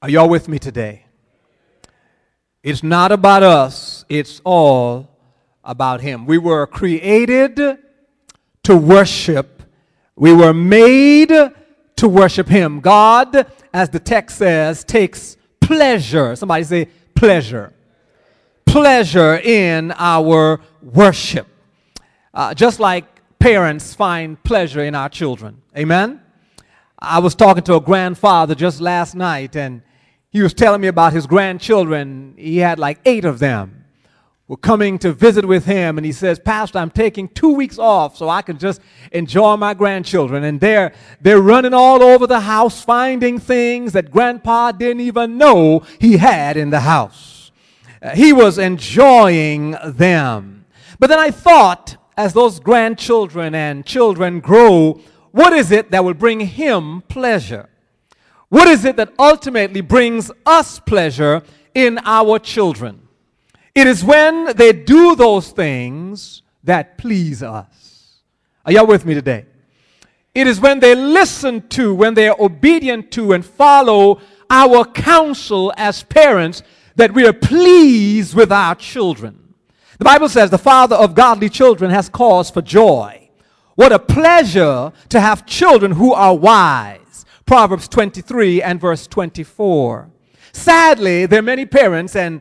Are y'all with me today? It's not about us. It's all about Him. We were created to worship. We were made to worship Him. God, as the text says, takes pleasure. Somebody say pleasure. Pleasure in our worship. Just like parents find pleasure in our children. Amen? I was talking to a grandfather just last night, and he was telling me about his grandchildren. He had like 8 of them were coming to visit with him, and he says, "Pastor, I'm taking 2 weeks off so I can just enjoy my grandchildren." And they're running all over the house finding things that Grandpa didn't even know he had in the house. He was enjoying them. But then I thought, as those grandchildren and children grow, what is it that will bring him pleasure? What is it that ultimately brings us pleasure in our children? It is when they do those things that please us. Are y'all with me today? It is when they listen to, when they are obedient to and follow our counsel as parents that we are pleased with our children. The Bible says the father of godly children has cause for joy. What a pleasure to have children who are wise. Proverbs 23 and verse 24. Sadly, there are many parents and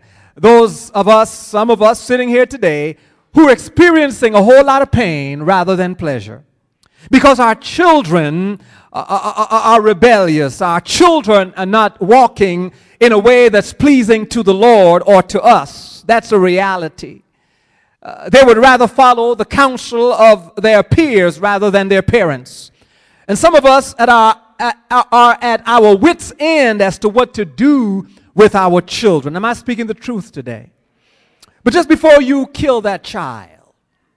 some of us sitting here today who are experiencing a whole lot of pain rather than pleasure. Because our children are rebellious. Our children are not walking in a way that's pleasing to the Lord or to us. That's a reality. They would rather follow the counsel of their peers rather than their parents. And some of us are at our wits' end as to what to do with our children. Am I speaking the truth today? But just before you kill that child,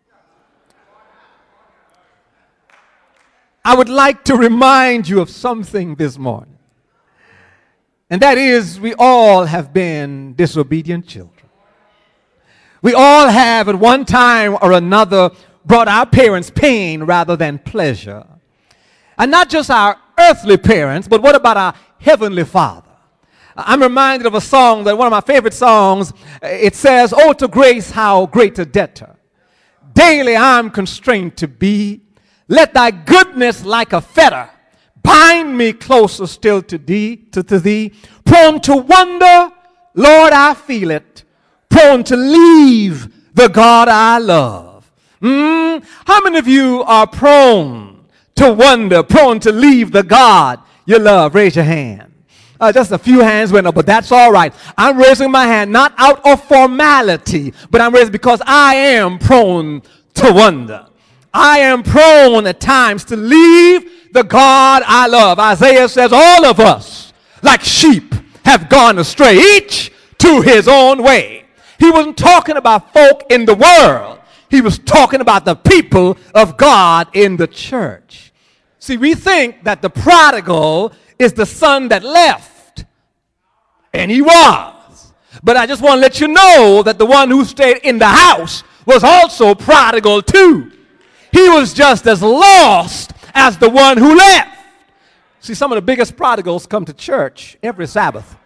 I would like to remind you of something this morning. And that is, we all have been disobedient children. We all have at one time or another brought our parents pain rather than pleasure. And not just our earthly parents, but what about our heavenly Father? I'm reminded of a song, that one of my favorite songs. It says, "Oh, to grace, how great a debtor daily I'm constrained to be. Let thy goodness like a fetter bind me closer still to thee. Prone to wonder, Lord, I feel it. Prone to leave the God I love." How many of you are prone to wonder, prone to leave the God you love? Raise your hand. Just a few hands went up, but that's all right. I'm raising my hand not out of formality, but I'm raising because I am prone to wonder. I am prone at times to leave the God I love. Isaiah says all of us, like sheep, have gone astray, each to his own way. He wasn't talking about folk in the world. He was talking about the people of God in the church. See, we think that the prodigal is the son that left, and he was. But I just want to let you know that the one who stayed in the house was also prodigal too. He was just as lost as the one who left. See, some of the biggest prodigals come to church every Sabbath.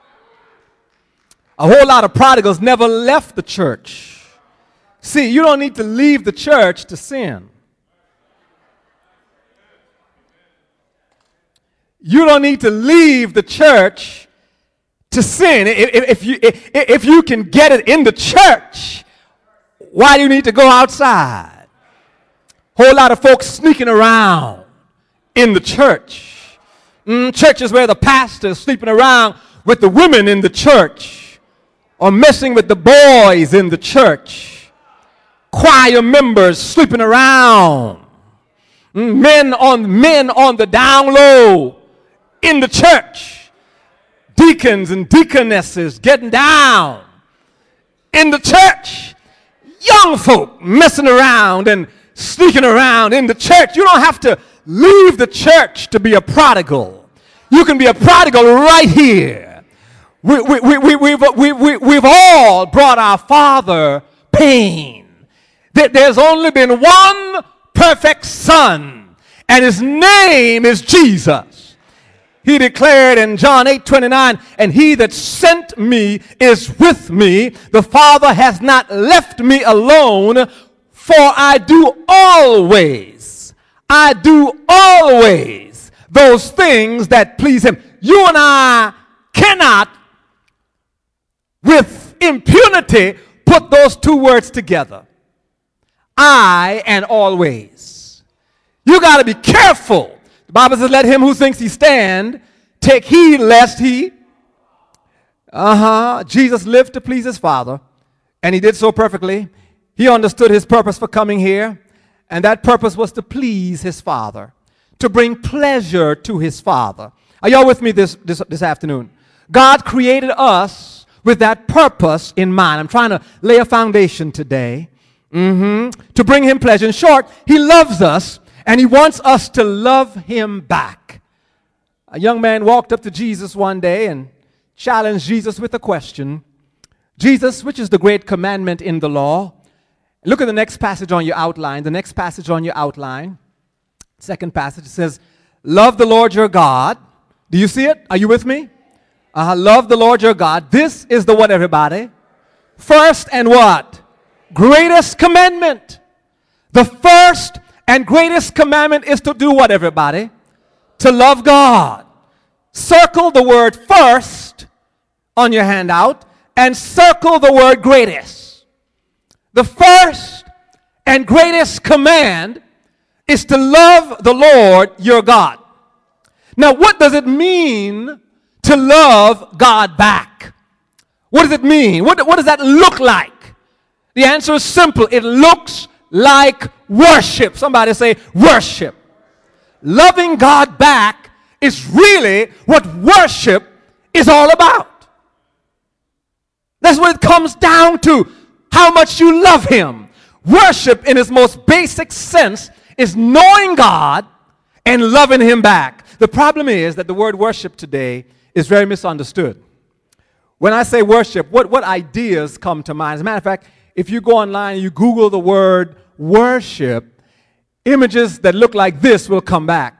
A whole lot of prodigals never left the church. See, you don't need to leave the church to sin. You don't need to leave the church to sin. If you can get it in the church, why do you need to go outside? Whole lot of folks sneaking around in the church. Churches where the pastor is sleeping around with the women in the church or messing with the boys in the church. Choir members sleeping around. Men on the down low in the church. Deacons and deaconesses getting down in the church. Young folk messing around and sneaking around in the church. You don't have to leave the church to be a prodigal. You can be a prodigal right here. We've all brought our Father pain. There's only been one perfect Son, and his name is Jesus. He declared in John 8:29, and he that sent me is with me. The Father has not left me alone, for I do always those things that please him. You and I cannot, with impunity, put those two words together. I and always. You got to be careful. The Bible says, let him who thinks he stand take heed lest he. Jesus lived to please his Father, and he did so perfectly. He understood his purpose for coming here, and that purpose was to please his Father, to bring pleasure to his Father. Are y'all with me this afternoon? God created us with that purpose in mind. I'm trying to lay a foundation today to bring him pleasure. In short, he loves us, and he wants us to love him back. A young man walked up to Jesus one day and challenged Jesus with a question. Jesus, which is the great commandment in the law? Look at the next passage on your outline. The next passage on your outline, second passage, it says, love the Lord your God. Do you see it? Are you with me? Love the Lord your God. This is the what, everybody? First and what? Greatest commandment. The first and greatest commandment is to do what, everybody? To love God. Circle the word first on your handout and circle the word greatest. The first and greatest command is to love the Lord your God. Now, what does it mean to love God back? What does it mean? What does that look like? The answer is simple. It looks like worship. Somebody say worship. Loving God back is really what worship is all about. That's what it comes down to, how much you love him. Worship in its most basic sense is knowing God and loving him back. The problem is that the word worship today is very misunderstood. When I say worship, what ideas come to mind? As a matter of fact, if you go online and you Google the word worship, images that look like this will come back.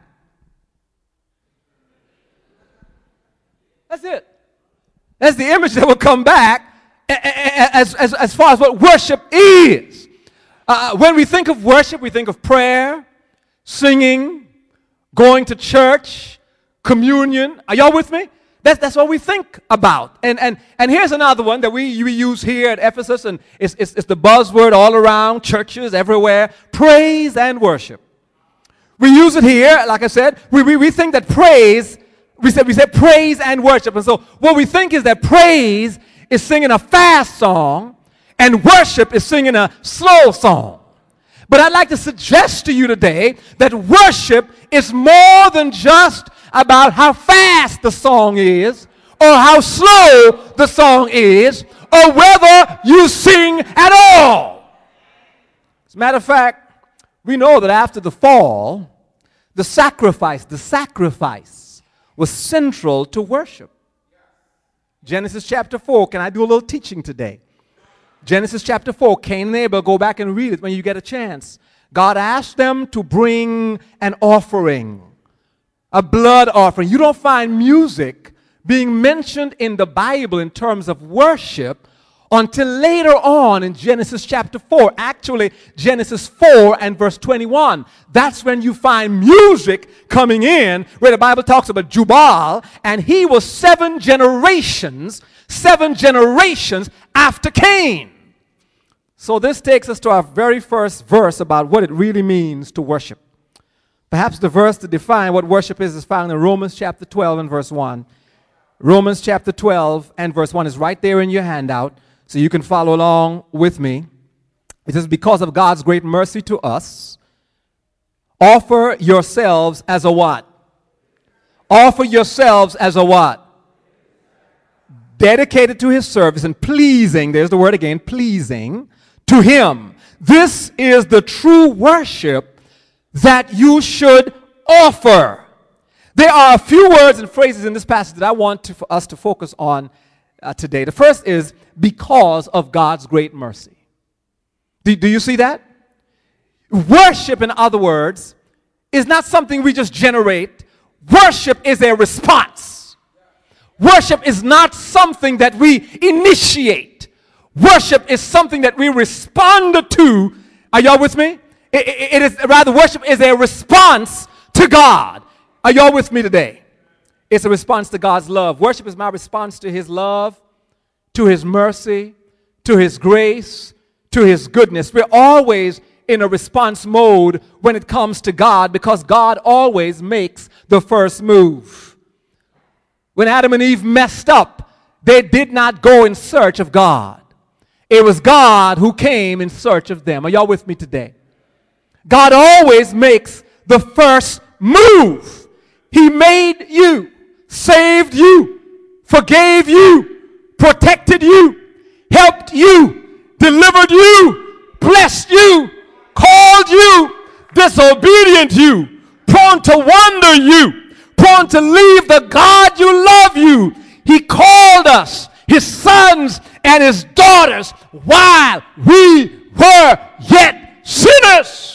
That's it. That's the image that will come back as far as what worship is. When we think of worship, we think of prayer, singing, going to church, communion. Are y'all with me? That's what we think about. And here's another one that we use here at Ephesus, and it's the buzzword all around churches everywhere: praise and worship. We use it here, like I said. We think that praise, we said praise and worship. And so what we think is that praise is singing a fast song and worship is singing a slow song. But I'd like to suggest to you today that worship is more than just about how fast the song is, or how slow the song is, or whether you sing at all. As a matter of fact, we know that after the fall, the sacrifice was central to worship. Genesis chapter 4, can I do a little teaching today? Genesis chapter 4, Cain and Abel, go back and read it when you get a chance. God asked them to bring an offering, a blood offering. You don't find music being mentioned in the Bible in terms of worship until later on in Genesis chapter 4. Actually, Genesis 4 and verse 21. That's when you find music coming in, where the Bible talks about Jubal, and he was 7 generations after Cain. So this takes us to our very first verse about what it really means to worship. Perhaps the verse to define what worship is found in Romans chapter 12 and verse 1. Romans chapter 12 and verse 1 is right there in your handout, so you can follow along with me. It says, because of God's great mercy to us, offer yourselves as a what? Offer yourselves as a what? Dedicated to his service and pleasing, there's the word again, pleasing to him. This is the true worship that you should offer. There are a few words and phrases in this passage that I want for us to focus on today. The first is because of God's great mercy. Do you see that? Worship, in other words, is not something we just generate. Worship is a response. Worship is not something that we initiate. Worship is something that we respond to. Are y'all with me? It is rather, worship is a response to God. Are y'all with me today? It's a response to God's love. Worship is my response to his love, to his mercy, to his grace, to his goodness. We're always in a response mode when it comes to God because God always makes the first move. When Adam and Eve messed up, they did not go in search of God. It was God who came in search of them. Are y'all with me today? God always makes the first move. He made you, saved you, forgave you, protected you, helped you, delivered you, blessed you, called you, disobedient you, prone to wander you, prone to leave the God you love you. He called us his sons and his daughters while we were yet sinners.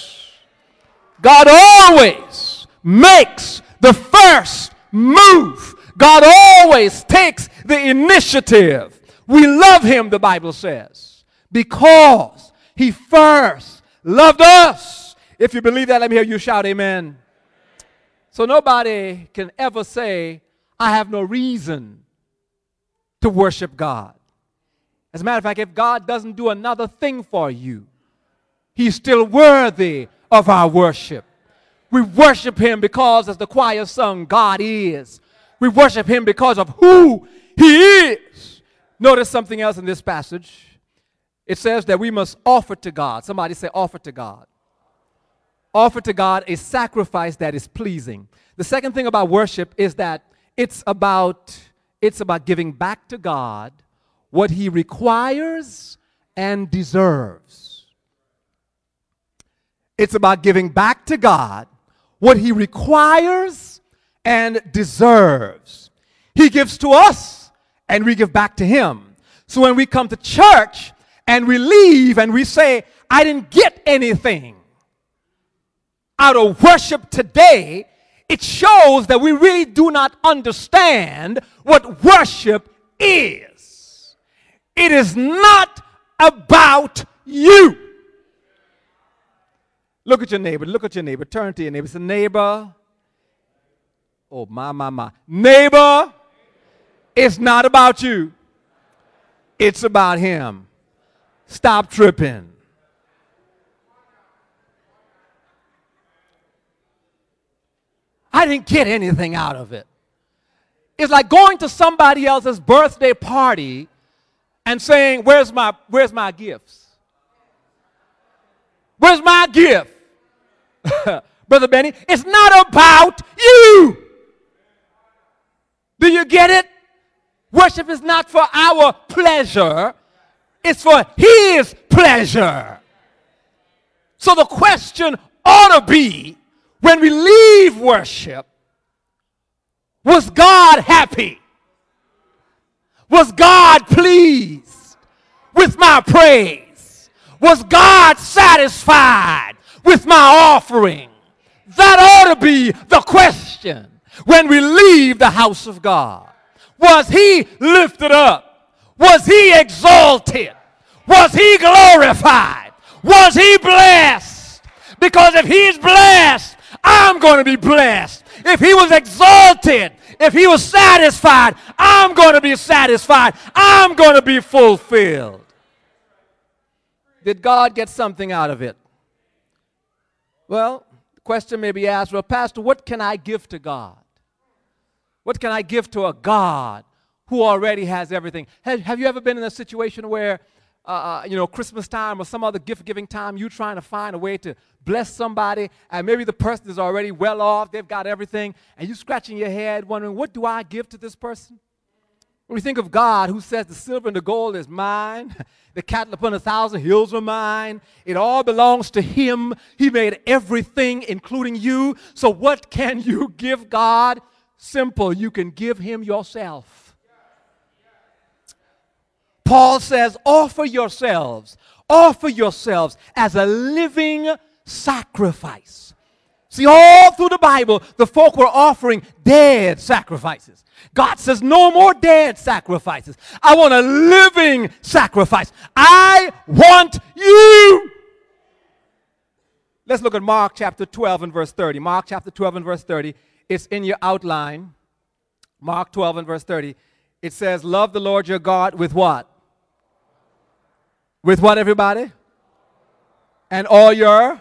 God always makes the first move. God always takes the initiative. We love him, the Bible says, because he first loved us. If you believe that, let me hear you shout amen. So nobody can ever say, I have no reason to worship God. As a matter of fact, if God doesn't do another thing for you, he's still worthy of our worship. We worship him because, as the choir sung, God is. We worship him because of who he is. Notice something else in this passage. It says that we must offer to God. Somebody say offer to God. Offer to God a sacrifice that is pleasing. The second thing about worship is that it's about giving back to God what he requires and deserves. It's about giving back to God what he requires and deserves. He gives to us and we give back to him. So when we come to church and we leave and we say, I didn't get anything out of worship today, it shows that we really do not understand what worship is. It is not about you. Look at your neighbor. Look at your neighbor. Turn to your neighbor. Say, neighbor. Oh, my. Neighbor, it's not about you. It's about him. Stop tripping. I didn't get anything out of it. It's like going to somebody else's birthday party and saying, where's my gifts? Where's my gift? Brother Benny, it's not about you. Do you get it? Worship is not for our pleasure. It's for his pleasure. So the question ought to be, when we leave worship, was God happy? Was God pleased with my praise? Was God satisfied with my offering? That ought to be the question when we leave the house of God. Was he lifted up? Was he exalted? Was he glorified? Was he blessed? Because if he's blessed, I'm going to be blessed. If he was exalted, if he was satisfied, I'm going to be satisfied. I'm going to be fulfilled. Did God get something out of it? Well, the question may be asked, well, Pastor, what can I give to God? What can I give to a God who already has everything? Have you ever been in a situation where, Christmas time or some other gift-giving time, you're trying to find a way to bless somebody, and maybe the person is already well off, they've got everything, and you're scratching your head wondering, what do I give to this person? When we think of God who says the silver and the gold is mine, the cattle upon 1,000 hills are mine, it all belongs to him. He made everything, including you. So what can you give God? Simple, you can give him yourself. Paul says, offer yourselves as a living sacrifice. See, all through the Bible, the folk were offering dead sacrifices. God says, no more dead sacrifices. I want a living sacrifice. I want you. Let's look at Mark chapter 12 and verse 30. Mark chapter 12 and verse 30. It's in your outline. Mark 12 and verse 30. It says, love the Lord your God with what? With what, everybody? And all your.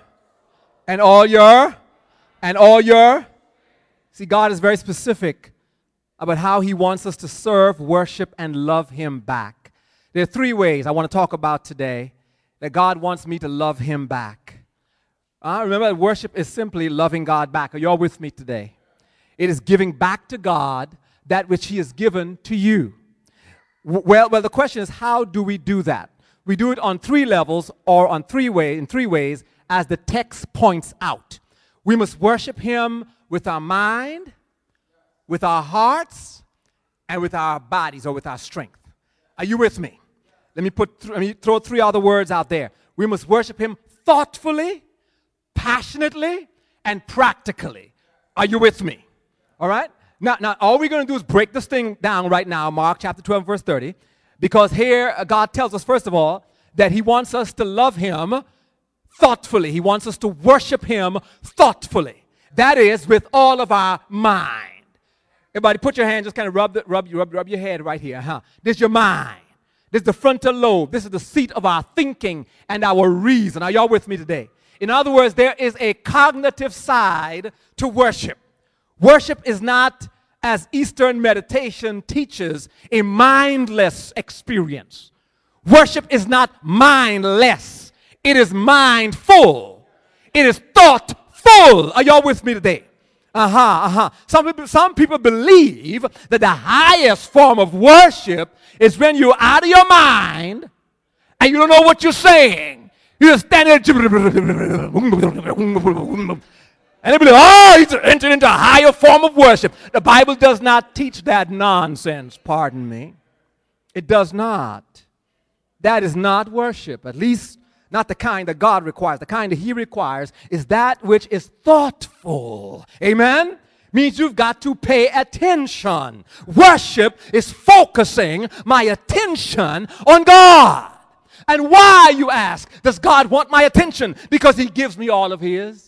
See, God is very specific about how he wants us to serve, worship, and love him back. There are three ways I want to talk about today that God wants me to love him back. Remember, worship is simply loving God back. Are you all with me today? It is giving back to God that which he has given to you. Well, the question is, how do we do that? We do it on three levels or in three ways, as the text points out. We must worship him with our mind, with our hearts, and with our bodies or with our strength. Are you with me? Let me throw three other words out there. We must worship him thoughtfully, passionately, and practically. Are you with me? All right? Now, all we're going to do is break this thing down right now, Mark chapter 12, verse 30, because here God tells us, first of all, that he wants us to love him thoughtfully. He wants us to worship him thoughtfully. That is, with all of our mind. Everybody put your hand, just kind of rub your head right here. This is your mind. This is the frontal lobe. This is the seat of our thinking and our reason. Are y'all with me today? In other words, there is a cognitive side to worship. Worship is not, as Eastern meditation teaches, a mindless experience. Worship is not mindless. It is mindful. It is thoughtful. Are y'all with me today? Some people believe that the highest form of worship is when you're out of your mind and you don't know what you're saying. You just stand there and they believe, oh, he's entered into a higher form of worship. The Bible does not teach that nonsense, pardon me. It does not. That is not worship, at least not the kind that God requires. The kind that he requires is that which is thoughtful. Amen? Means you've got to pay attention. Worship is focusing my attention on God. And why, you ask, does God want my attention? Because he gives me all of his.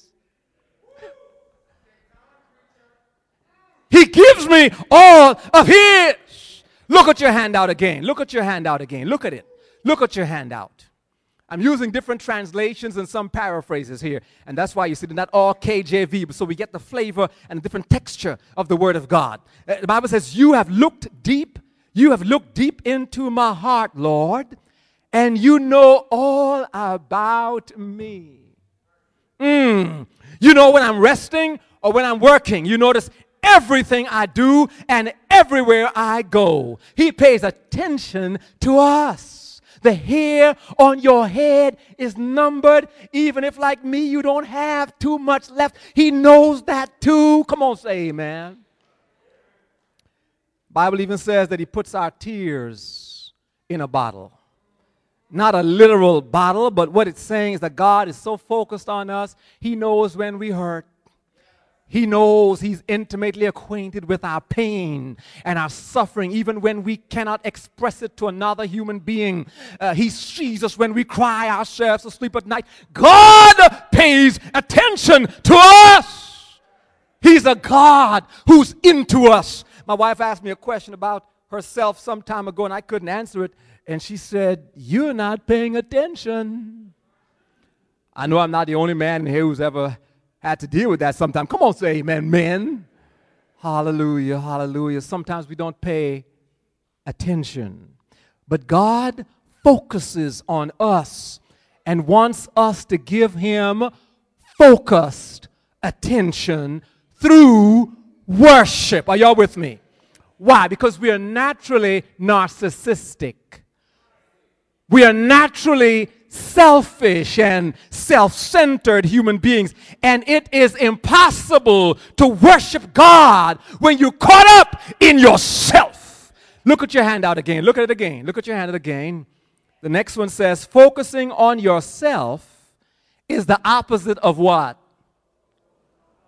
He gives me all of his. Look at your handout again. Look at your handout again. Look at it. Look at your handout. I'm using different translations and some paraphrases here. And that's why you see they're not all KJV, but so we get the flavor and the different texture of the Word of God. The Bible says, you have looked deep into my heart, Lord, and you know all about me. You know when I'm resting or when I'm working. You notice everything I do and everywhere I go. He pays attention to us. The hair on your head is numbered. Even if, like me, you don't have too much left, he knows that too. Come on, say amen. Bible even says that he puts our tears in a bottle. Not a literal bottle, but what it's saying is that God is so focused on us, he knows when we hurt. He knows he's intimately acquainted with our pain and our suffering, even when we cannot express it to another human being. He sees us when we cry ourselves asleep at night. God pays attention to us. He's a God who's into us. My wife asked me a question about herself some time ago, and I couldn't answer it. And she said, "You're not paying attention." I know I'm not the only man here who's ever had to deal with that sometime. Come on, say amen, men. Hallelujah, hallelujah. Sometimes we don't pay attention. But God focuses on us and wants us to give him focused attention through worship. Are y'all with me? Why? Because we are naturally narcissistic. We are naturally selfish and self-centered human beings. And it is impossible to worship God when you're caught up in yourself. Look at your handout again. Look at it again. Look at your handout again. The next one says, focusing on yourself is the opposite of what?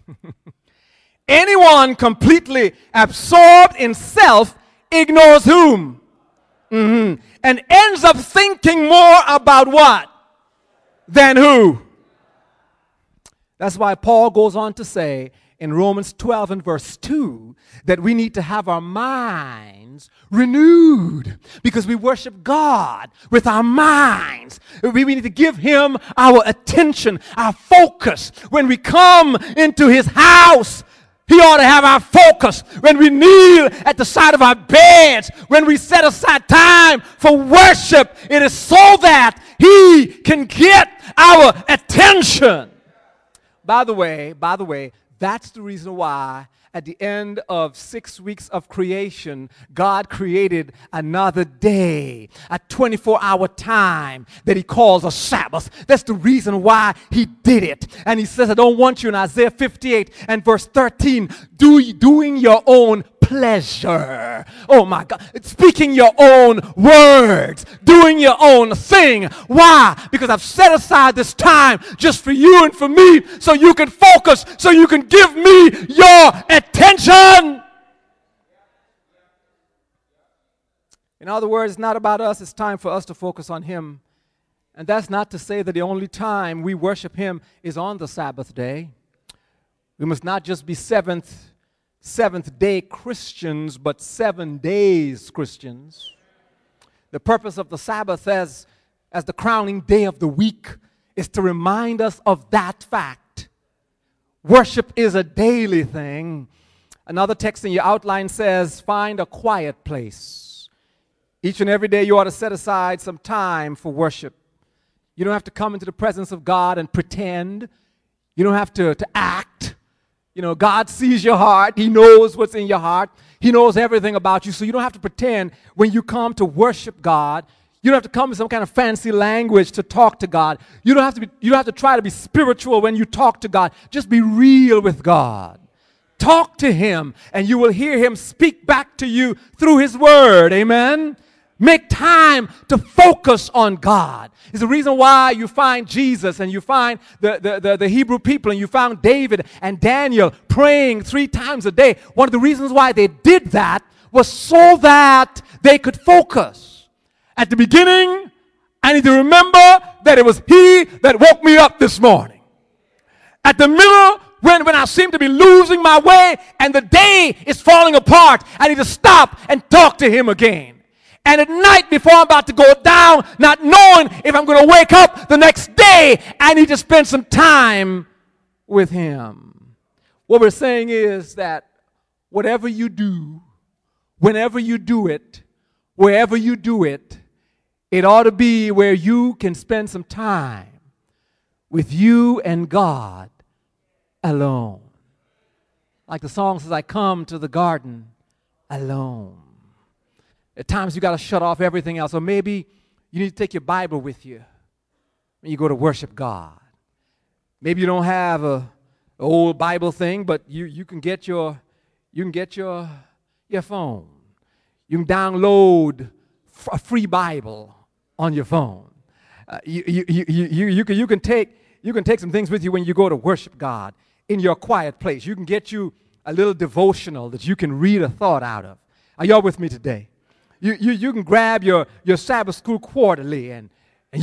Anyone completely absorbed in self ignores whom? And ends up thinking more about what? Than who? That's why Paul goes on to say in Romans 12 and verse 2 that we need to have our minds renewed because we worship God with our minds. We need to give Him our attention, our focus. When we come into His house, He ought to have our focus. When we kneel at the side of our beds, when we set aside time for worship, it is so that He can get our attention. By the way, that's the reason why at the end of 6 weeks of creation, God created another day, a 24-hour time that He calls a Sabbath. That's the reason why He did it. And He says, I don't want you in Isaiah 58 and verse 13, doing your own pleasure. Oh my God. Speaking your own words. Doing your own thing. Why? Because I've set aside this time just for you and for me so you can focus, so you can give me your attention. In other words, it's not about us. It's time for us to focus on Him. And that's not to say that the only time we worship Him is on the Sabbath day. We must not just be seventh-day Christians, but 7 days Christians. The purpose of the Sabbath as the crowning day of the week is to remind us of that fact. Worship is a daily thing. Another text in your outline says, find a quiet place. Each and every day you ought to set aside some time for worship. You don't have to come into the presence of God and pretend. You don't have to act. You know, God sees your heart. He knows what's in your heart. He knows everything about you. So you don't have to pretend when you come to worship God. You don't have to come with some kind of fancy language to talk to God. You don't have to try to be spiritual when you talk to God. Just be real with God. Talk to Him, and you will hear Him speak back to you through His Word. Amen? Make time to focus on God. It's the reason why you find Jesus and you find the Hebrew people and you found David and Daniel praying 3 times a day. One of the reasons why they did that was so that they could focus. At the beginning, I need to remember that it was He that woke me up this morning. At the middle, when I seem to be losing my way and the day is falling apart, I need to stop and talk to Him again. And at night, before I'm about to go down, not knowing if I'm going to wake up the next day, I need to spend some time with Him. What we're saying is that whatever you do, whenever you do it, wherever you do it, it ought to be where you can spend some time with you and God alone. Like the song says, I come to the garden alone. At times you got to shut off everything else. Or maybe you need to take your Bible with you when you go to worship God. Maybe you don't have an old Bible thing, but you can get your phone. You can download a free Bible on your phone. You can take some things with you when you go to worship God in your quiet place. You can get you a little devotional that you can read a thought out of. Are y'all with me today? You can grab your Sabbath school quarterly and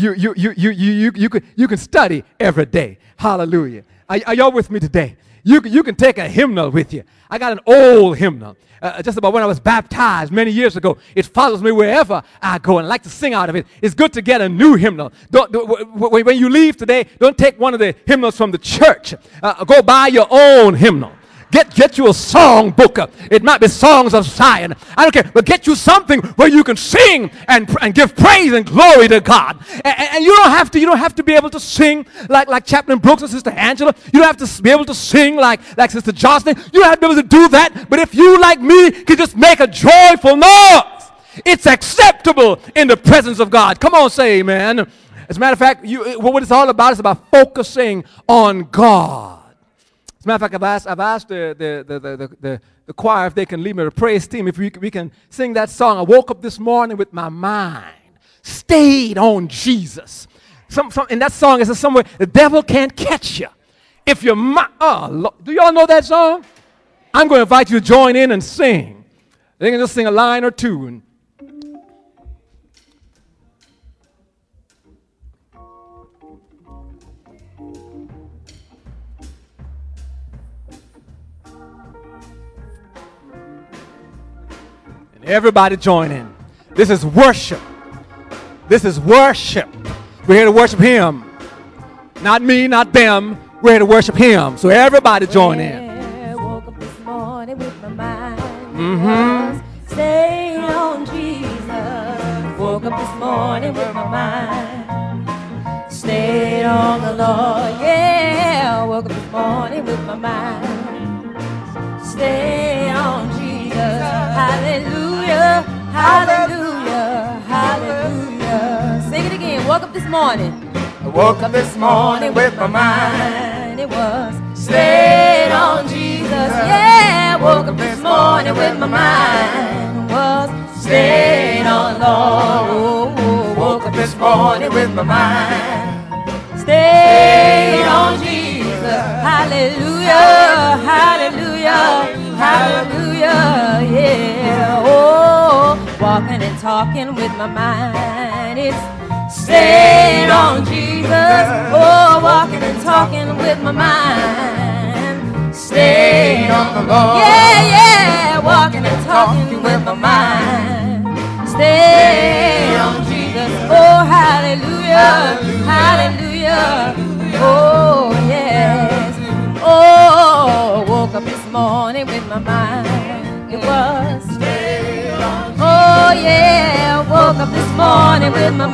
you can study every day. Hallelujah. Are y'all with me today? You can take a hymnal with you. I got an old hymnal, just about when I was baptized many years ago. It follows me wherever I go, and I like to sing out of it. It's good to get a new hymnal. When you leave today, don't take one of the hymnals from the church. Go buy your own hymnal. Get you a song book. It might be Songs of Zion. I don't care. But get you something where you can sing and give praise and glory to God. And you don't have to be able to sing like Chaplain Brooks and Sister Angela. You don't have to be able to sing like Sister Jocelyn. You don't have to be able to do that. But if you, like me, can just make a joyful noise, it's acceptable in the presence of God. Come on, say amen. As a matter of fact, what it's all about is about focusing on God. As a matter of fact, I've asked the choir if they can lead me to praise team, if we can sing that song. I woke up this morning with my mind stayed on Jesus. In that song, it says somewhere, the devil can't catch you If your do y'all know that song? I'm going to invite you to join in and sing. They can just sing a line or two. And everybody join in. This is worship. This is worship. We're here to worship him. Not me, not them. We're here to worship him. So everybody join in. Woke up this morning with my mind. Staying on Jesus. Woke up this morning with my mind. Stayed on the Lord. Yeah. Woke up this morning with my mind. Stay on Jesus. Hallelujah. Hallelujah. Hallelujah. Sing it again. Woke up this morning. I woke up this morning with my mind. It was stayed on Jesus. Yeah, woke up this morning with my mind. Was stayed on Lord. Oh, woke up this morning with my mind. Stayed on Jesus. Hallelujah, hallelujah, hallelujah. Yeah. Oh, walking and talking with my mind. It's stayed on Jesus. Oh, walking and talking with my mind. Stayed on the Lord. Yeah, yeah. Walking and talking with my mind. Stayed on Jesus. Oh, hallelujah. Hallelujah. Oh, yes. Oh, woke up this morning with my mind. It was stayed on Jesus. Oh, yeah. Woke up this morning with my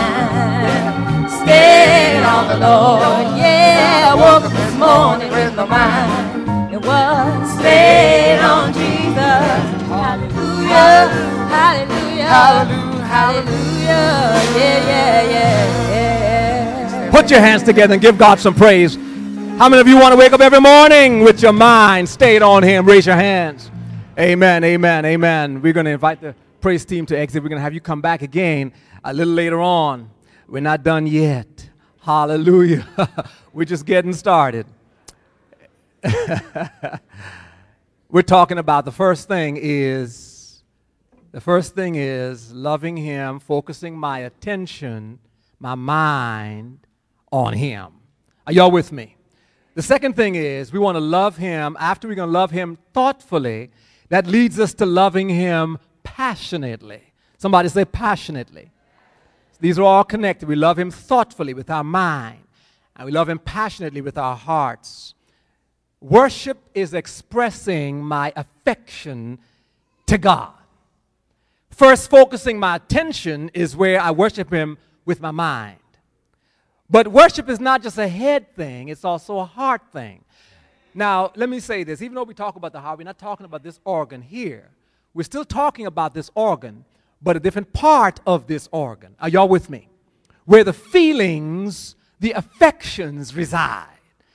mind. Stayed on the Lord. Yeah, woke up this morning with my mind. It was stayed on Jesus. Hallelujah, hallelujah, hallelujah, hallelujah. Yeah, yeah, yeah, yeah. Put your hands together and give God some praise. How many of you want to wake up every morning with your mind stayed on him? Raise your hands. Amen, amen, amen. We're going to invite the praise team to exit. We're going to have you come back again a little later on. We're not done yet. Hallelujah. We're just getting started. We're talking about the first thing is loving him, focusing my attention, my mind on him. Are y'all with me? The second thing is we want to love him. After we're going to love him thoughtfully, that leads us to loving him passionately. Somebody say passionately. These are all connected. We love him thoughtfully with our mind, and we love him passionately with our hearts. Worship is expressing my affection to God. First, focusing my attention is where I worship him with my mind. But worship is not just a head thing, it's also a heart thing. Now, let me say this. Even though we talk about the heart, we're not talking about this organ here. We're still talking about this organ, but a different part of this organ. Are y'all with me? Where the feelings, the affections reside.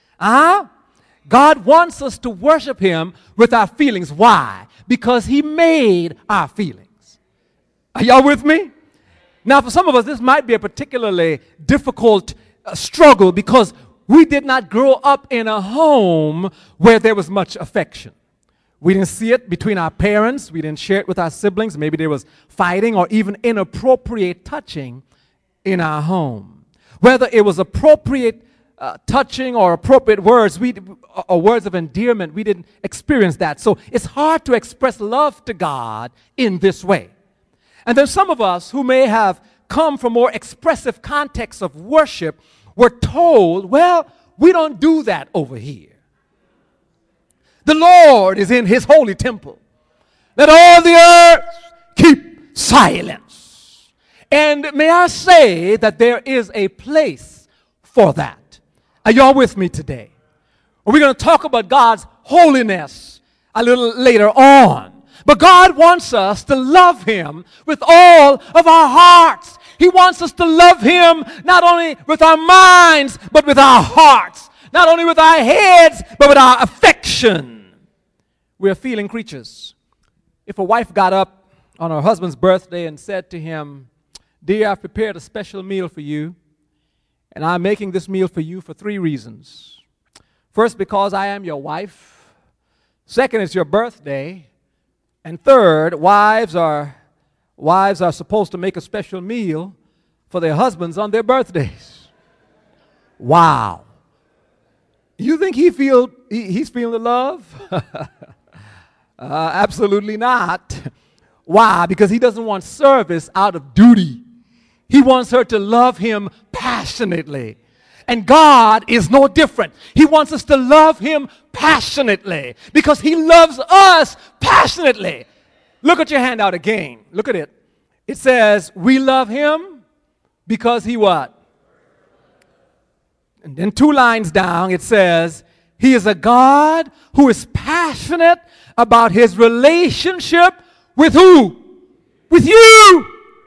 God wants us to worship him with our feelings. Why? Because he made our feelings. Are y'all with me? Now, for some of us, this might be a particularly difficult struggle because we did not grow up in a home where there was much affection. We didn't see it between our parents. We didn't share it with our siblings. Maybe there was fighting or even inappropriate touching in our home. Whether it was appropriate touching or appropriate words, or words of endearment, we didn't experience that. So it's hard to express love to God in this way. And then some of us who may have come from more expressive contexts of worship were told, well, we don't do that over here. The Lord is in his holy temple. Let all the earth keep silence. And may I say that there is a place for that. Are y'all with me today? We're going to talk about God's holiness a little later on. But God wants us to love him with all of our hearts. He wants us to love him not only with our minds, but with our hearts. Not only with our heads, but with our affection. We're feeling creatures. If a wife got up on her husband's birthday and said to him, "Dear, I've prepared a special meal for you, and I'm making this meal for you for 3 reasons. First, because I am your wife. Second, it's your birthday. And third, wives are supposed to make a special meal for their husbands on their birthdays. Wow. You think he's feeling the love? Absolutely not. Why? Because he doesn't want service out of duty. He wants her to love him passionately. And God is no different. He wants us to love him passionately because he loves us passionately. Look at your handout again. Look at it. It says, we love him because he what? And then 2 lines down, it says, he is a God who is passionate about his relationship with who? With you.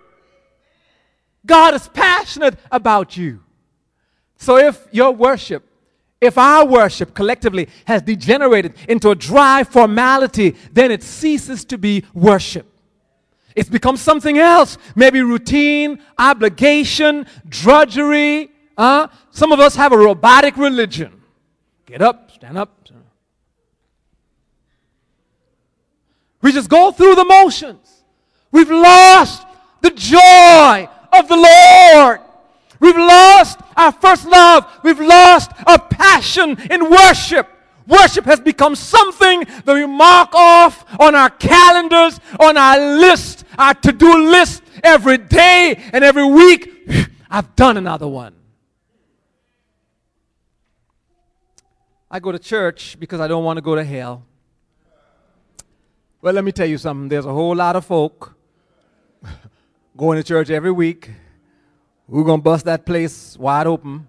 God is passionate about you. So if our worship collectively has degenerated into a dry formality, then it ceases to be worship. It's become something else, maybe routine, obligation, drudgery. Some of us have a robotic religion. Get up, stand up. We just go through the motions. We've lost the joy of the Lord. We've lost our first love. We've lost our passion in worship. Worship has become something that we mark off on our calendars, on our list, our to-do list every day and every week. I've done another one. I go to church because I don't want to go to hell. Well, let me tell you something. There's a whole lot of folk going to church every week. We're going to bust that place wide open.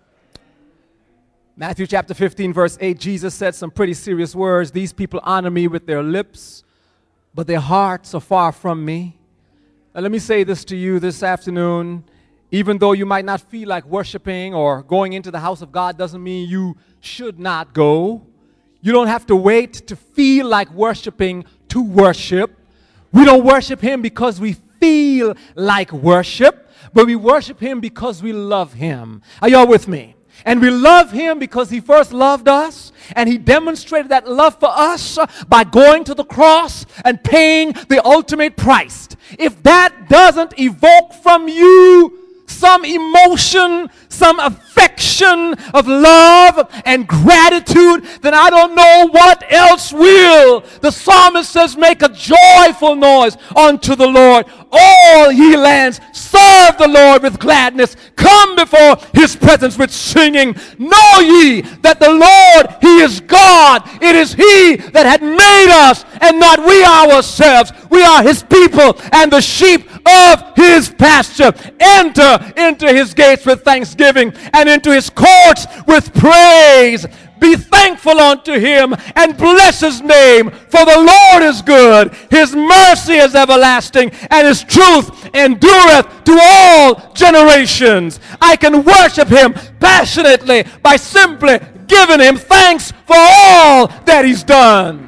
Matthew chapter 15, verse 8, Jesus said some pretty serious words. These people honor me with their lips, but their hearts are far from me. Now, let me say this to you this afternoon. Even though you might not feel like worshiping or going into the house of God doesn't mean you should not go. You don't have to wait to feel like worshiping to worship. We don't worship him because we feel like worship, but we worship him because we love him. Are y'all with me? And we love him because he first loved us, and he demonstrated that love for us by going to the cross and paying the ultimate price. If that doesn't evoke from you some emotion, some affection of love and gratitude, then I don't know what else will. The psalmist says, make a joyful noise unto the Lord. All ye lands, serve the Lord with gladness. Come before his presence with singing. Know ye that the Lord, he is God. It is he that had made us and not we ourselves. We are his people and the sheep of his pasture. Enter into his gates with thanksgiving and into his courts with praise. Be thankful unto him and bless his name, for the Lord is good. His mercy is everlasting, and his truth endureth to all generations. I can worship him passionately by simply giving him thanks for all that he's done.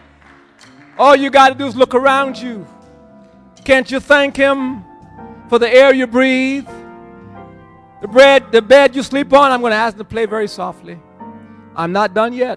All you got to do is look around you. Can't you thank him for the air you breathe? The bed you sleep on? I'm going to ask them to play very softly. I'm not done yet.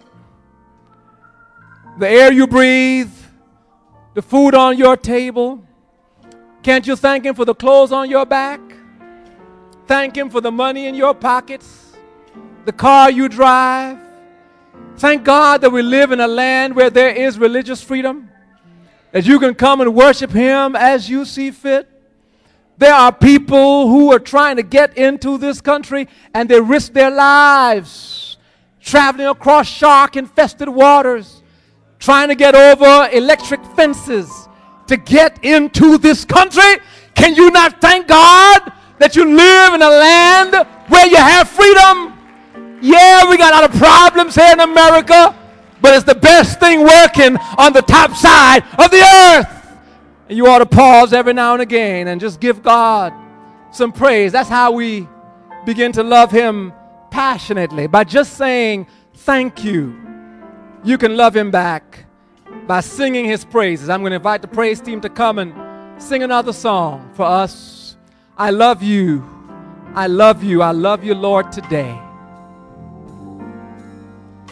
The air you breathe, the food on your table. Can't you thank him for the clothes on your back? Thank him for the money in your pockets, the car you drive. Thank God that we live in a land where there is religious freedom, that you can come and worship him as you see fit. There are people who are trying to get into this country and they risk their lives traveling across shark-infested waters, trying to get over electric fences to get into this country. Can you not thank God that you live in a land where you have freedom? Yeah, we got a lot of problems here in America, but it's the best thing working on the top side of the earth. And you ought to pause every now and again and just give God some praise. That's how we begin to love him passionately, by just saying thank you. You can love him back by singing his praises. I'm going to invite the praise team to come and sing another song for us. I love you. I love you. I love you, Lord, today.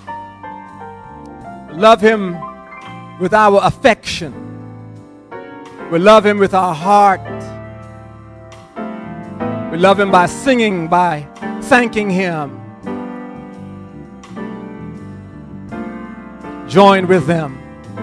love Him with our affection. We love Him with our heart. We love Him by singing, by thanking Him. Join with them.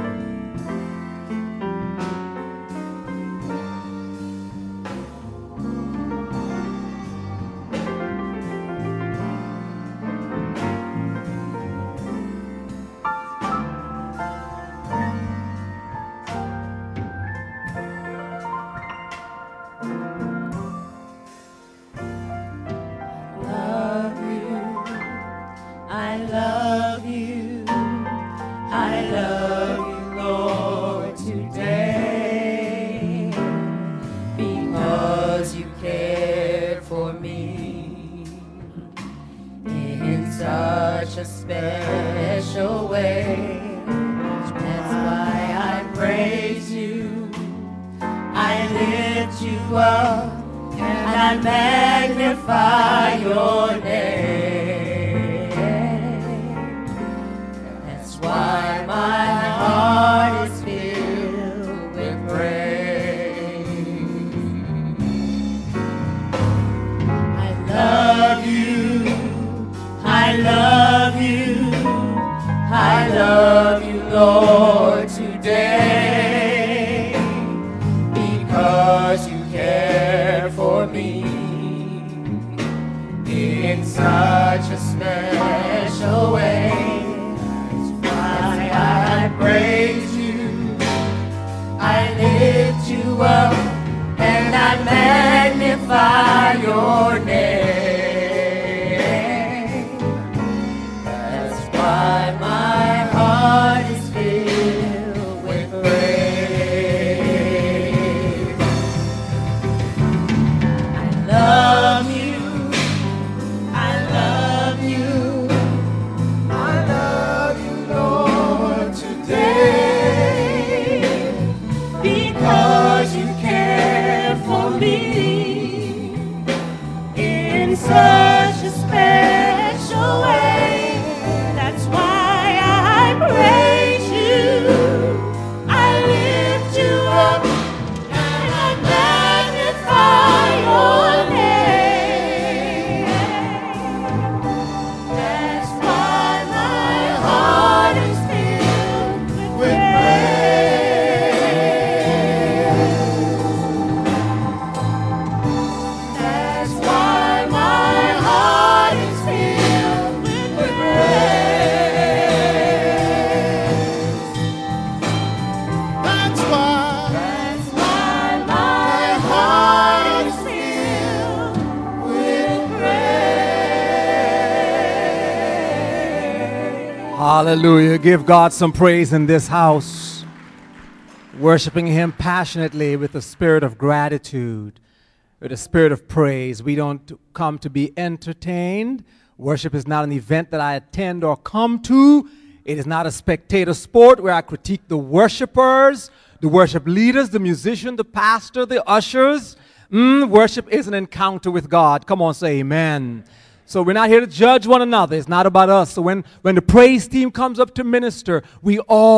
Hallelujah. Give God some praise in this house. Worshiping Him passionately with a spirit of gratitude, with a spirit of praise. We don't come to be entertained. Worship is not an event that I attend or come to. It is not a spectator sport where I critique the worshipers, the worship leaders, the musician, the pastor, the ushers. Worship is an encounter with God. Come on, say amen. So we're not here to judge one another. It's not about us. So when the praise team comes up to minister, we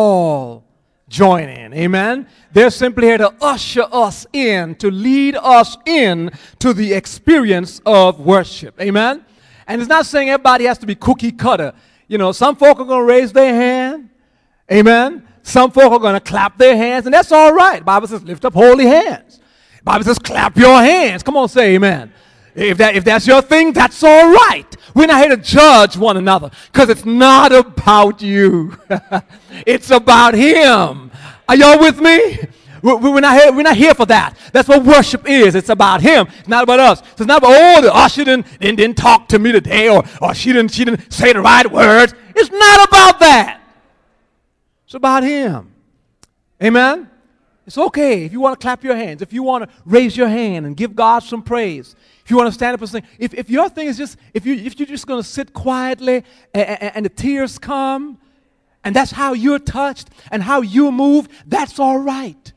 all join in. Amen? They're simply here to usher us in, to lead us in to the experience of worship. Amen? And it's not saying everybody has to be cookie cutter. You know, some folk are going to raise their hand. Amen? Some folk are going to clap their hands, and that's all right. The Bible says lift up holy hands. The Bible says clap your hands. Come on, say amen. If that's your thing, that's all right. We're not here to judge one another because it's not about you. It's about Him. Are y'all with me? We're not here for that. That's what worship is. It's about Him. It's not about us. So it's not about, the usher didn't talk to me today, or she didn't say the right words. It's not about that. It's about Him. Amen? It's okay if you want to clap your hands, if you want to raise your hand and give God some praise. If you want to stand up and sing, if your thing is just, if you're just going to sit quietly and the tears come, and that's how you're touched and how you move, that's all right.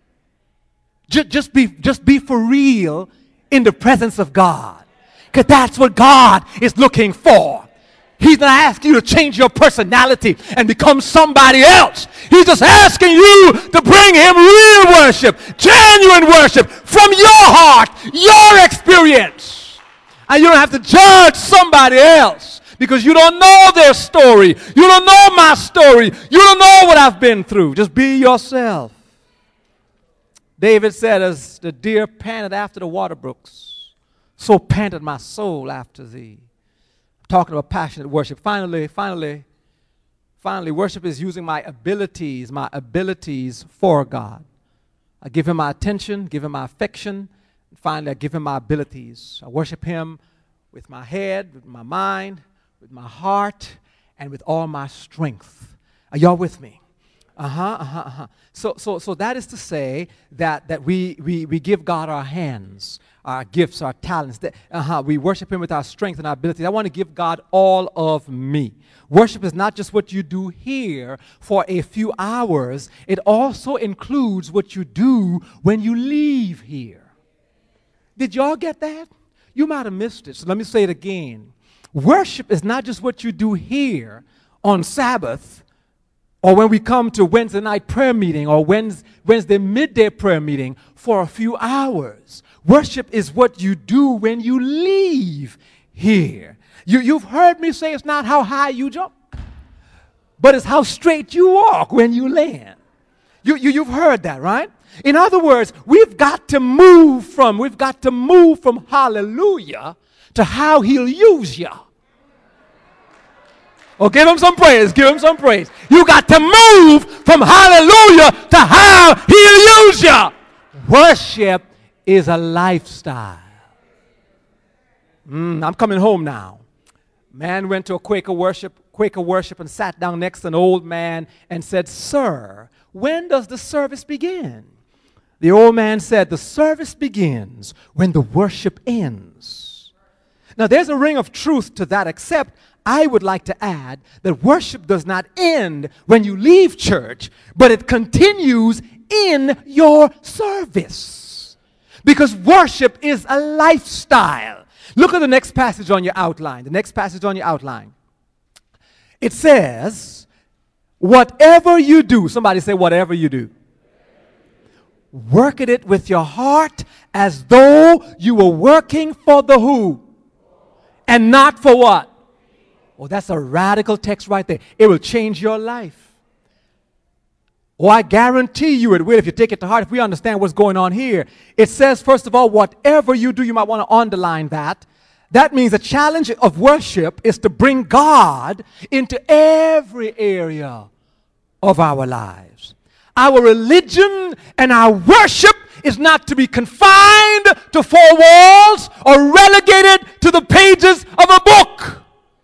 Just be for real in the presence of God, because that's what God is looking for. He's not asking you to change your personality and become somebody else. He's just asking you to bring him real worship, genuine worship from your heart, your experience. And you don't have to judge somebody else because you don't know their story. You don't know my story. You don't know what I've been through. Just be yourself. David said, as the deer panted after the water brooks, so panted my soul after thee. Talking about passionate worship. Finally, worship is using my abilities for God. I give him my attention, give him my affection, and finally I give him my abilities. I worship him with my head, with my mind, with my heart, and with all my strength. Are y'all with me? So that is to say that we give God our hands, our gifts, our talents. We worship him with our strength and our abilities. I want to give God all of me. Worship is not just what you do here for a few hours. It also includes what you do when you leave here. Did y'all get that? You might have missed it, so let me say it again. Worship is not just what you do here on Sabbath, or when we come to Wednesday night prayer meeting or Wednesday midday prayer meeting for a few hours. Worship is what you do when you leave here. You've heard me say it's not how high you jump, but it's how straight you walk when you land. You've heard that, right? In other words, we've got to move from hallelujah to how he'll use you. Oh, give him some praise. Give him some praise. You got to move from hallelujah to how he'll use you. Worship is a lifestyle. I'm coming home now. Man went to a Quaker worship and sat down next to an old man and said, "Sir, when does the service begin?" The old man said, "The service begins when the worship ends." Now, there's a ring of truth to that, except I would like to add that worship does not end when you leave church, but it continues in your service. Because worship is a lifestyle. Look at the next passage on your outline. The next passage on your outline. It says, whatever you do, somebody say whatever you do, work at it with your heart as though you were working for the who? And not for what? Oh, that's a radical text right there. It will change your life. Oh, I guarantee you it will if you take it to heart, if we understand what's going on here. It says, first of all, whatever you do, you might want to underline that. That means the challenge of worship is to bring God into every area of our lives. Our religion and our worship is not to be confined to four walls or relegated to the pages of a book.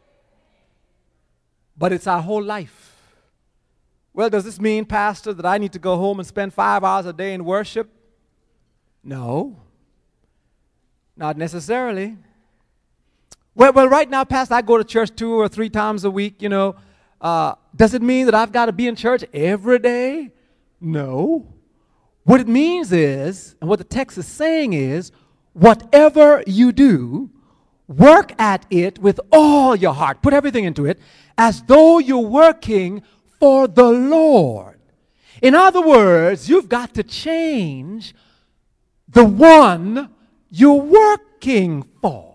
But it's our whole life. Well, does this mean, Pastor, that I need to go home and spend 5 hours a day in worship? No, not necessarily. Well, right now, Pastor, I go to church 2 or 3 times a week, Does it mean that I've got to be in church every day? No. What it means is, and what the text is saying is, whatever you do, work at it with all your heart. Put everything into it as though you're working for the Lord. In other words, you've got to change the one you're working for.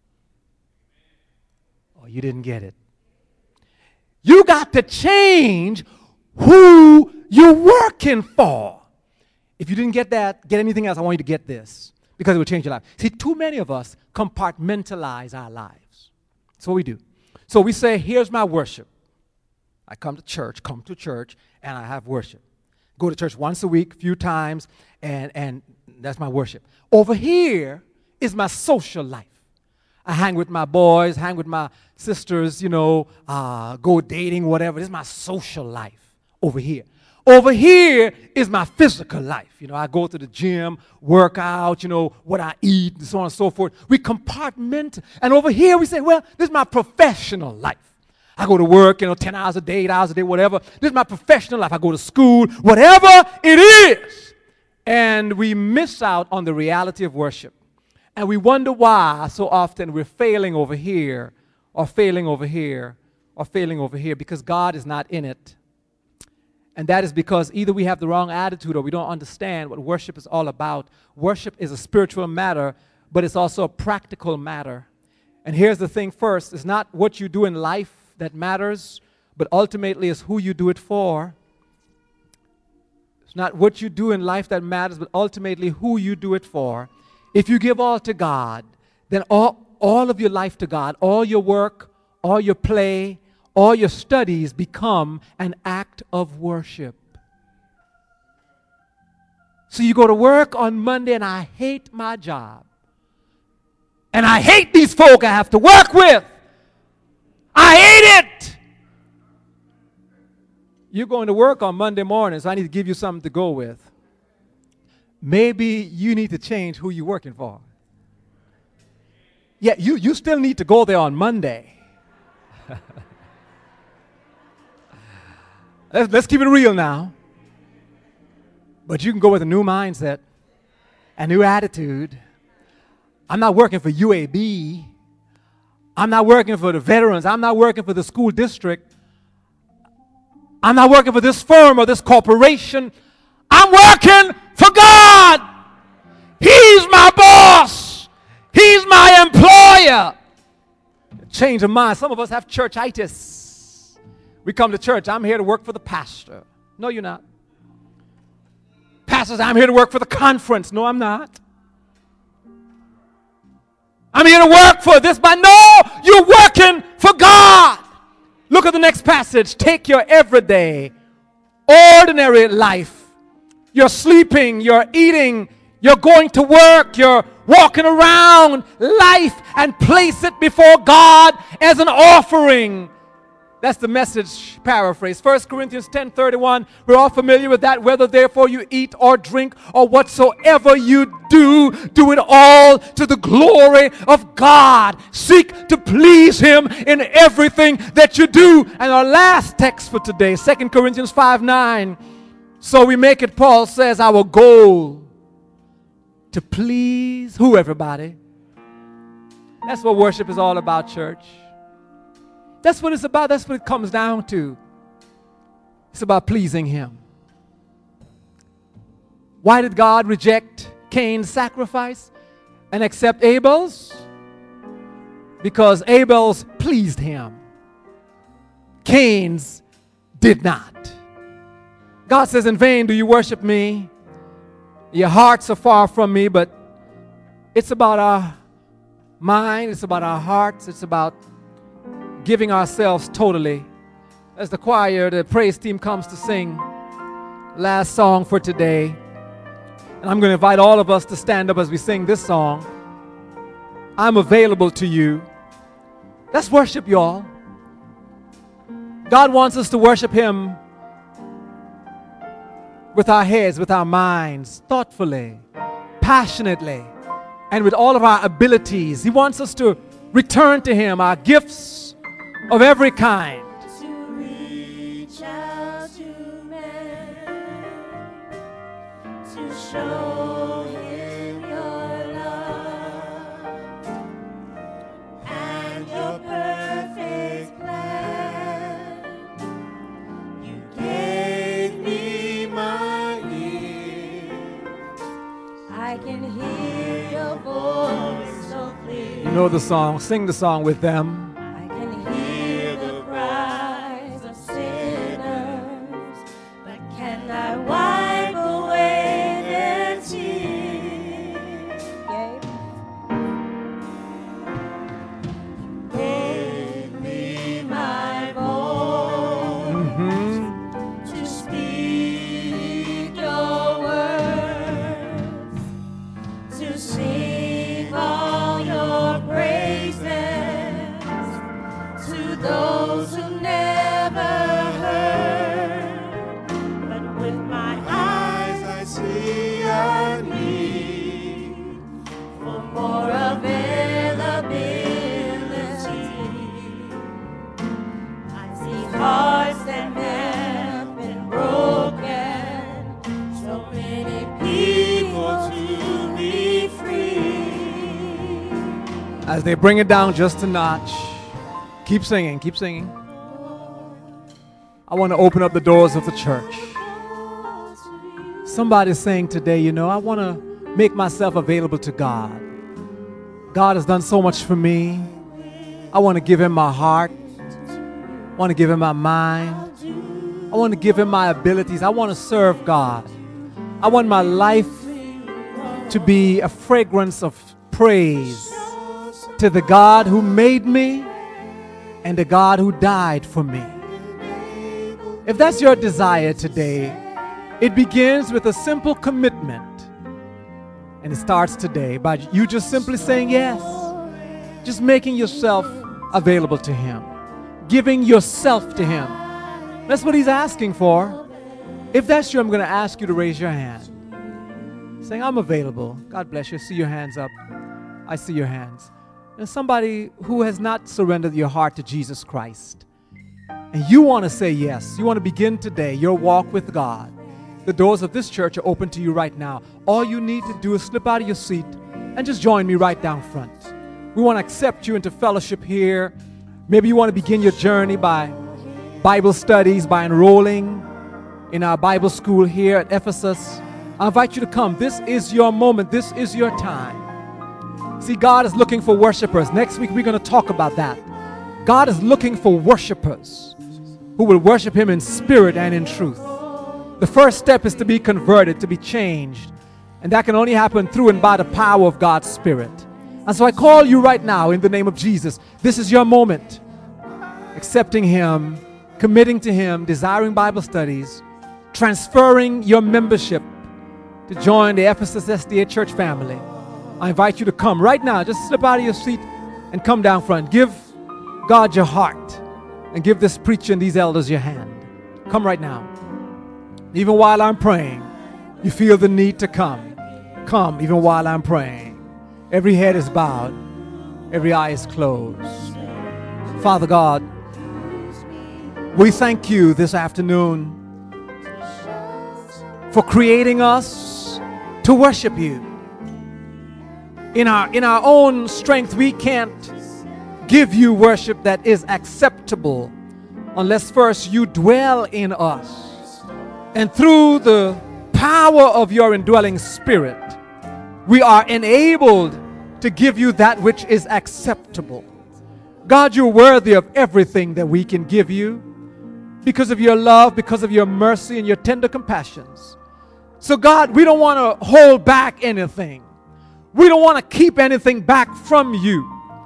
Oh, you didn't get it. You got to change who you're working for. If you didn't get that, get anything else, I want you to get this, because it will change your life. See, too many of us compartmentalize our lives. That's what we do. So we say, here's my worship. I come to church, and I have worship. Go to church once a week, a few times, and that's my worship. Over here is my social life. I hang with my boys, hang with my sisters, go dating, whatever. This is my social life over here. Over here is my physical life. I go to the gym, work out, what I eat, and so on and so forth. We compartment. And over here we say, well, this is my professional life. I go to work, 10 hours a day, 8 hours a day, whatever. This is my professional life. I go to school, whatever it is. And we miss out on the reality of worship. And we wonder why so often we're failing over here or failing over here or failing over here because God is not in it. And that is because either we have the wrong attitude or we don't understand what worship is all about. Worship is a spiritual matter, but it's also a practical matter. And here's the thing first, it's not what you do in life that matters, but ultimately it's who you do it for. It's not what you do in life that matters, but ultimately who you do it for. If you give all to God, then all of your life to God, all your work, all your play, all your studies become an act of worship. So you go to work on Monday and I hate my job. And I hate these folk I have to work with. I hate it. You're going to work on Monday morning, so I need to give you something to go with. Maybe you need to change who you're working for. Yeah, you still need to go there on Monday. Let's keep it real now. But you can go with a new mindset, a new attitude. I'm not working for UAB. I'm not working for the veterans. I'm not working for the school district. I'm not working for this firm or this corporation. I'm working for God. He's my boss. He's my employer. Change of mind. Some of us have churchitis. We come to church. I'm here to work for the pastor. No, you're not. Pastors, I'm here to work for the conference. No, I'm not. I'm here to work for this, but no, you're working for God. Look at the next passage. Take your everyday, ordinary life. You're sleeping, you're eating, you're going to work, you're walking around life and place it before God as an offering. That's the Message paraphrase. 1 Corinthians 10:31. We're all familiar with that. Whether therefore you eat or drink or whatsoever you do, do it all to the glory of God. Seek to please Him in everything that you do. And our last text for today, 2 Corinthians 5:9. So we make it, Paul says, our goal to please who, everybody? That's what worship is all about, church. That's what it's about. That's what it comes down to. It's about pleasing Him. Why did God reject Cain's sacrifice and accept Abel's? Because Abel's pleased Him. Cain's did not. God says, in vain do you worship me. Your hearts are far from me, but it's about our mind. It's about our hearts. It's about giving ourselves totally. As the choir, the praise team comes to sing last song for today. And I'm going to invite all of us to stand up as we sing this song. I'm available to you. Let's worship, y'all. God wants us to worship Him with our heads, with our minds, thoughtfully, passionately, and with all of our abilities. He wants us to return to Him our gifts of every kind. To reach out to man, to show Him your love and your perfect plan. You gave me my ears. I can hear your voice so clear. You know the song. Sing the song with them. As they bring it down just a notch, Keep singing, keep singing. I want to open up the doors of the church. Somebody's saying today, you know, I want to make myself available to God. God has done so much for me. I want to give him my heart. I want to give him my mind. I want to give him my abilities. I want to serve God. I want my life to be a fragrance of praise to the God who made me and the God who died for me. If that's your desire today, it begins with a simple commitment. And it starts today by you just simply saying yes. Just making yourself available to him. Giving yourself to him. That's what he's asking for. If that's you, I'm going to ask you to raise your hand. Saying, I'm available. God bless you. See your hands up. I see your hands. And somebody who has not surrendered your heart to Jesus Christ. And you want to say yes. You want to begin today your walk with God. The doors of this church are open to you right now. All you need to do is slip out of your seat and just join me right down front. We want to accept you into fellowship here. Maybe you want to begin your journey by Bible studies, by enrolling in our Bible school here at Ephesus. I invite you to come. This is your moment. This is your time. See, God is looking for worshipers. Next week we're going to talk about that. God is looking for worshipers who will worship him in spirit and in truth. The first step is to be converted, to be changed. And that can only happen through and by the power of God's Spirit. And so I call you right now in the name of Jesus. This is your moment. Accepting him, committing to him, desiring Bible studies, transferring your membership to join the Ephesus SDA church family. I invite you to come right now. Just slip out of your seat and come down front. Give God your heart and give this preacher and these elders your hand. Come right now. Even while I'm praying, you feel the need to come. Come even while I'm praying. Every head is bowed. Every eye is closed. Father God, we thank you this afternoon for creating us to worship you. In our own strength, we can't give you worship that is acceptable unless first you dwell in us. And through the power of your indwelling spirit, we are enabled to give you that which is acceptable. God, you're worthy of everything that we can give you because of your love, because of your mercy and your tender compassions. So God, we don't want to hold back anything. We don't want to keep anything back from you.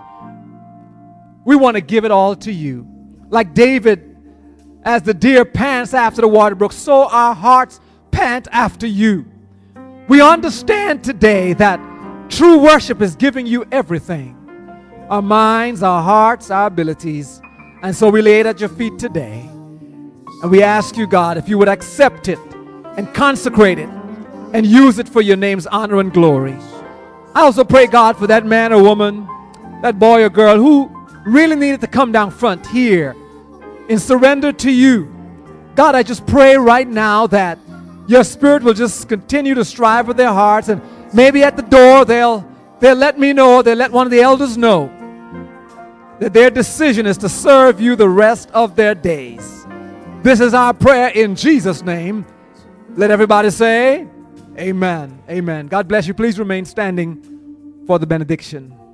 We want to give it all to you. Like David, as the deer pants after the water brook, so our hearts pant after you. We understand today that true worship is giving you everything. Our minds, our hearts, our abilities. And so we lay it at your feet today. And we ask you, God, if you would accept it and consecrate it and use it for your name's honor and glory. I also pray, God, for that man or woman, that boy or girl who really needed to come down front here in surrender to you. God, I just pray right now that your spirit will just continue to strive with their hearts, and maybe at the door they'll let me know, they'll let one of the elders know that their decision is to serve you the rest of their days. This is our prayer in Jesus' name. Let everybody say, amen. Amen. God bless you. Please remain standing for the benediction.